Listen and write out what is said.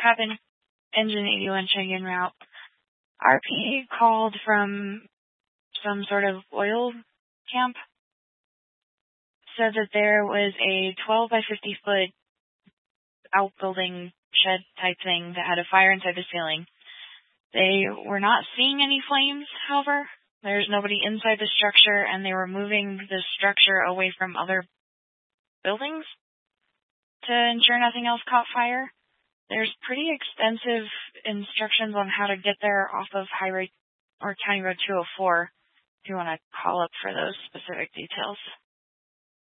happened, Engine 81 Chang'an route. RP called from some sort of oil camp, said that there was a 12 by 50 foot outbuilding shed type thing that had a fire inside the ceiling. They were not seeing any flames, however. There's nobody inside the structure, and they were moving the structure away from other buildings to ensure nothing else caught fire. There's pretty extensive instructions on how to get there off of Highway or County Road 204 if you want to call up for those specific details.